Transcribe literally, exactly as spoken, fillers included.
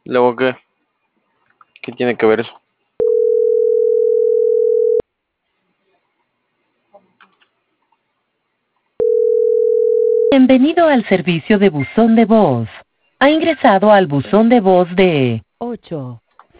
¿Luego qué? ¿Qué tiene que ver eso? Bienvenido al servicio de buzón de voz. Ha ingresado al buzón de voz de ocho